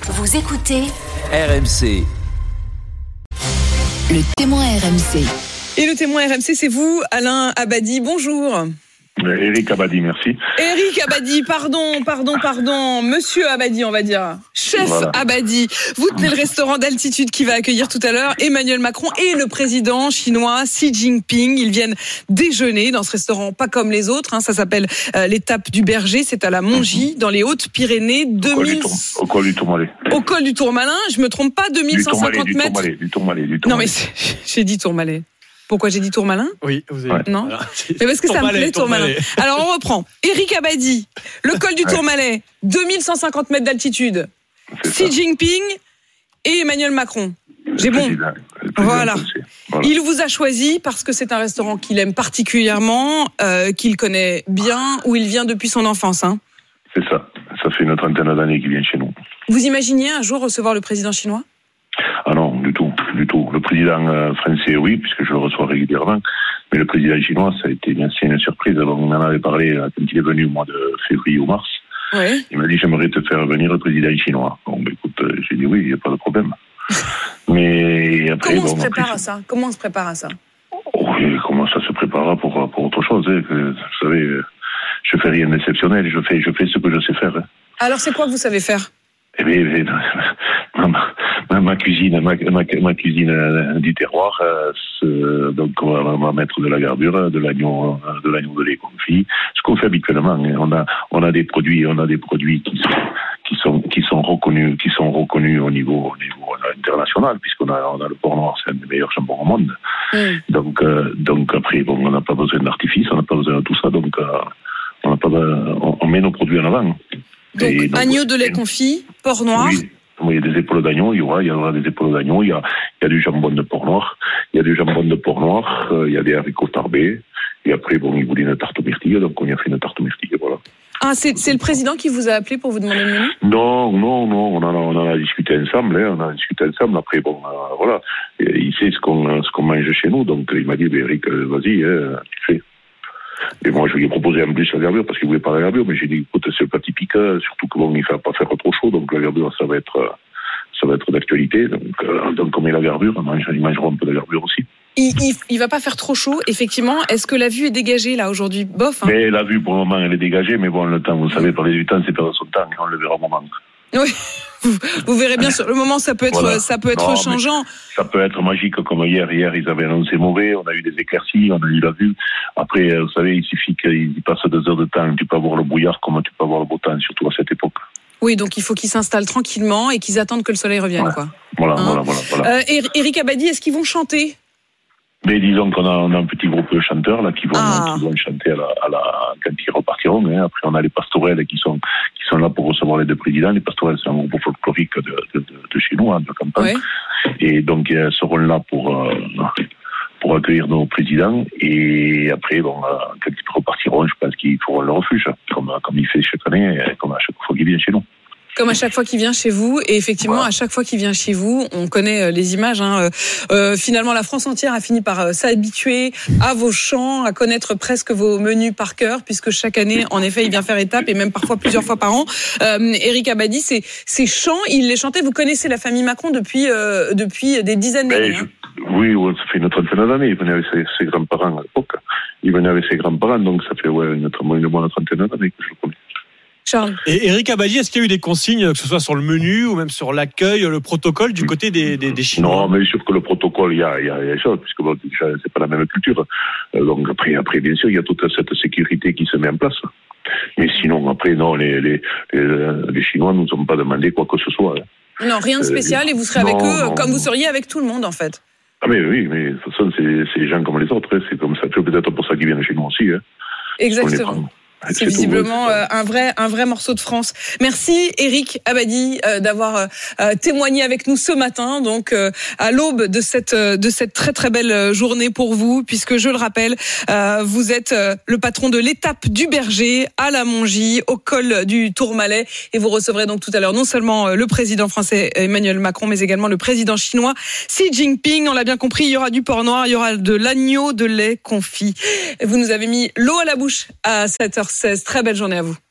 Vous écoutez RMC. Le témoin RMC. Et le témoin RMC, c'est vous, Alain Abadie. Bonjour. Éric Abadie, merci. Éric Abadie, pardon. Monsieur Abadie, on va dire. Chef voilà. Abadie. Vous tenez le restaurant d'altitude qui va accueillir tout à l'heure Emmanuel Macron et le président chinois Xi Jinping. Ils viennent déjeuner dans ce restaurant, pas comme les autres. Ça s'appelle l'étape du Berger. C'est à la Mongie, dans les Hautes-Pyrénées. Au col du Tourmalet. Au col du Tourmalin. Je me trompe pas, 2150 mètres. Du Tourmalet. Non, mais j'ai dit Tourmalet. Pourquoi j'ai dit Tourmalin ? Oui, vous avez... Non. Mais parce que ça me plaît, Tourmalin. Alors on reprend. Éric Abadie, le col du Tourmalet, 2150 mètres d'altitude. Xi Jinping et Emmanuel Macron. J'ai bon. Voilà. Il vous a choisi parce que c'est un restaurant qu'il aime particulièrement, qu'il connaît bien, où il vient depuis son enfance. C'est ça. Ça fait une trentaine d'années qu'il vient chez nous. Vous imaginiez un jour recevoir le président chinois ? Ah non, du tout. Le président français, oui, puisque je le reçois régulièrement. Mais le président chinois, ça a été une surprise. Alors, on en avait parlé quand il est venu au mois de février ou mars. Ouais. Il m'a dit, j'aimerais te faire venir le président chinois. Bon, écoute, j'ai dit oui, il n'y a pas de problème. Mais après, Comment on se prépare à ça Oui, comment ça se prépare pour autre chose. Vous savez, je fais rien d'exceptionnel. Je fais ce que je sais faire. Alors, c'est quoi que vous savez faire ? Eh bien, ma cuisine du terroir, donc on va mettre de la gardure, de l'agneau de lait confit, ce qu'on fait habituellement. On a des produits qui sont reconnus au niveau international, puisqu'on a le porc noir, c'est un des meilleurs jambons au monde. Donc après, on n'a pas besoin d'artifice, on n'a pas besoin de tout ça, donc on met nos produits en avant. Donc agneau de lait confit, porc noir. Oui, il y a des épaules d'agneau, il y aura des épaules d'agneau, il y a du jambon de porc noir, il y a des haricots tarbés, et après, il voulait une tarte aux myrtilles, donc on y a fait une tarte aux myrtilles, voilà. Ah, c'est le président qui vous a appelé pour vous demander le menu ? Non, on en a discuté ensemble, après, voilà, il sait ce qu'on mange chez nous, donc il m'a dit, Éric, vas-y, tu fais. Et moi, je lui ai proposé en plus la garbure, parce qu'il voulait pas la garbure, mais j'ai dit, écoute, c'est le plat typique, surtout que il ne faut pas faire trop chaud, donc la garbure, ça va être d'actualité. Donc on met la garbure, ils mangeront un peu de garbure aussi. Il va pas faire trop chaud, effectivement. Est-ce que la vue est dégagée, là, aujourd'hui ? Bof, hein. Mais la vue, pour le moment, elle est dégagée, mais bon, le temps, vous savez, parler du temps, c'est perdre son temps, on le verra au moment. Oui, vous verrez bien sur le moment, ça peut être changeant. Ça peut être magique comme hier. Hier, ils avaient annoncé mauvais, on a eu des éclaircies, on a eu la vue. Après, vous savez, il suffit qu'ils passent 2 heures de temps. Tu peux avoir le brouillard comme tu peux avoir le beau temps, surtout à cette époque. Oui, donc il faut qu'ils s'installent tranquillement et qu'ils attendent que le soleil revienne, quoi. Voilà. Éric Abadie, est-ce qu'ils vont chanter ? Mais disons qu'on a un petit groupe de chanteurs là qui vont chanter quand ils repartiront. Après, on a les pastorelles qui sont là pour recevoir les deux présidents. Les pastorelles, c'est un groupe folklorique de chez nous, de campagne. Ouais. Et donc, elles seront là pour accueillir nos présidents. Et après, quand ils repartiront, je pense qu'ils feront le refuge, comme il fait chaque année, comme à chaque fois qu'il vient chez nous. Comme à chaque fois qu'il vient chez vous, et effectivement, à chaque fois qu'il vient chez vous, on connaît les images. Finalement, la France entière a fini par s'habituer à vos chants, à connaître presque vos menus par cœur, puisque chaque année, en effet, il vient faire étape, et même parfois plusieurs fois par an. Éric Abadie, ces chants, il les chantait. Vous connaissez la famille Macron depuis des dizaines d'années. Oui, ça fait une trentaine d'années. Il venait avec ses grands-parents à l'époque. Donc ça fait une bonne trentaine d'années que je le connais. Charles. Et Éric Abadie, est-ce qu'il y a eu des consignes, que ce soit sur le menu ou même sur l'accueil, le protocole du côté des Chinois ? Non, mais sûr que le protocole, il y a ça, puisque c'est pas la même culture. Donc après, bien sûr, il y a toute cette sécurité qui se met en place. Mais sinon, après, non, les Chinois ne nous ont pas demandé quoi que ce soit. Non, rien de spécial, et vous serez avec eux comme vous seriez avec tout le monde, en fait. Ah mais oui, mais de toute façon, c'est des gens comme les autres. C'est comme ça, c'est peut-être pour ça qu'ils viennent chez nous aussi. Exactement. C'est visiblement un vrai morceau de France. Merci Éric Abadie d'avoir témoigné avec nous ce matin, donc à l'aube de cette très très belle journée pour vous, puisque je le rappelle, vous êtes le patron de l'étape du Berger à la Mongie, au col du Tourmalet, et vous recevrez donc tout à l'heure non seulement le président français Emmanuel Macron, mais également le président chinois Xi Jinping. On l'a bien compris, il y aura du porc noir, il y aura de l'agneau de lait confit. Vous nous avez mis l'eau à la bouche à 7h16. Très belle journée à vous.